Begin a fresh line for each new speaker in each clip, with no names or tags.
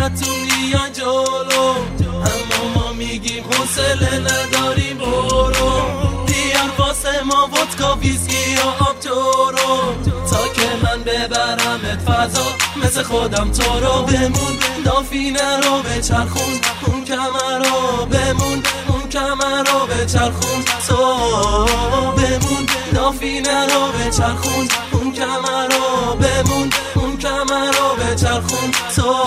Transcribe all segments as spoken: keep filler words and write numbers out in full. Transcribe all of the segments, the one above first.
همتون میان جلو، اما ما میگیم حوصله نداریم برو. بیار واسه ما ودکا ویسکی یا آب جورو، تا که من ببرمت فضا مثل خودم تو رو. بمون دافینه رو بچرخون، اون کمر رو بمون، اون کمر رو بچرخون تو. بمون دافینه رو بچرخون، اون کمر رو بمون، اون کمر رو بچرخون تو.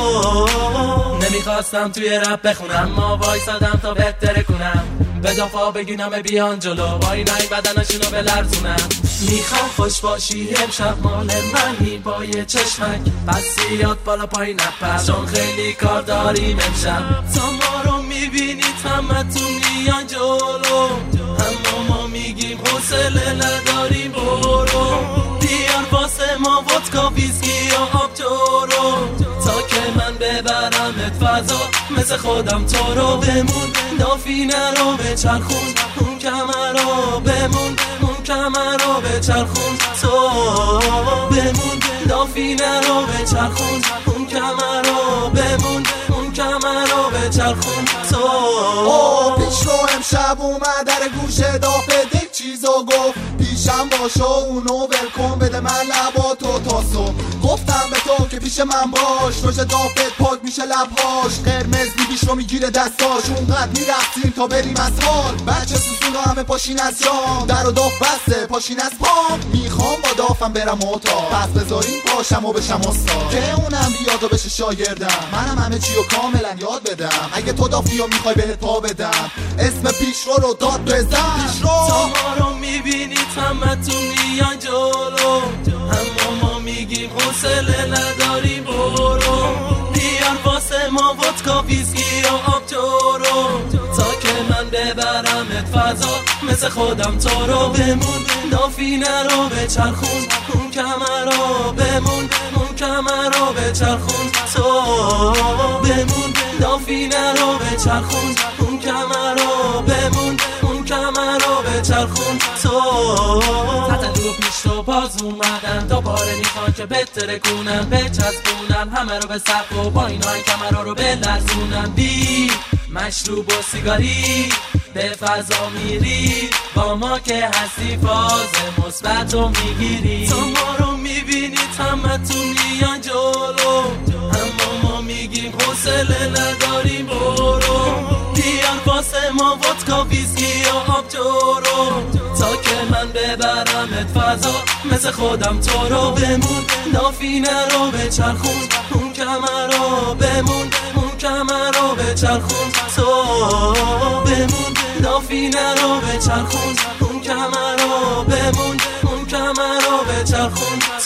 نمیخواستم توی رپ بخونم، ما وایسادم تا بهتره کنم. به دفعه بگین همه بیان جلو، با اینای بدنشونو بلرزونم. میخوام خوش باشی امشب مال منی با یه چشمک، پس یاد بالا پای نپر، چون خیلی کار داریم امشب. تا ما رو میبینید همتون میان جلو، اما ما میگیم حوصله نداریم برو. بیار واسه ما ودکا ویسکی یا آب جورو، تا که من ببرمت فضا مثل خودم تو رو. بمون دافینه رو بچرخون، اون کمر رو بمون، اون کمر رو بچرخون تو. بمون دافینه رو بچرخون، اون کمر رو بمون، اون کمر رو بچرخون تو.
پیش رو امشب اومد در گوشه دافه دک چیزو گفت، پیشم باشه اونو ولکن بده من لباتو تاسو. گفتم به تو که پیش من باش، روش دافت پاک میشه لبهاش، قرمز بیبیش رو میگیره دستاش. اونقدر میرفتیم تا بریم از حال، بچه سوسونا همه پاشین از جام، در و داف بسته پاشین از پام. میخوام با دافم برم اتاق، پس بذاریم پاشم و بشم استاد، که اونم بیاد و بشه شاگردم، منم همه چی رو کاملا یاد بدم. اگه تو دافی رو میخوای بهت پا بدم، اسم پیشرو رو داد بزن. پیشرو
تا ما رو میبینید همتون میان جلو، اما ما میگیم حوصله نداریم برو. بیار واسه ما ودکا ویسکی یا آب جورو، تا که من ببرمت فضا مثل خودم تو رو. بمون دافینه رو بچرخون، اون کمر رو بمون، اون کمر رو بچرخون تو. بمون دافینه رو بچرخون، اون کمر رو بمون، اون کمر رو بچرخون تو. تتلو پیش تو باز اومدن، دوباره میخوان که بهتره کنن، بچسبونن همه رو به سقف و با اینای کمر رو بلرزونن. بی مشروب و سیگاری به فضا میری، با ما که هستی فاز مثبت رو میگیری. تا ما رو میبینید همتون میان جلو، اما ما میگیم حوصله نداریم برو. بیار واسه ما ودکا ویسکی یا آب جورو، تا که من ببرمت فضا مثل خودم تو رو. بمون دافینه رو بچرخون، اون کمر رو بمون، اون کمر رو بچرخون تو. بمون دافینه رو بچرخون، اون کمر رو بمون، اون کمر رو بچرخون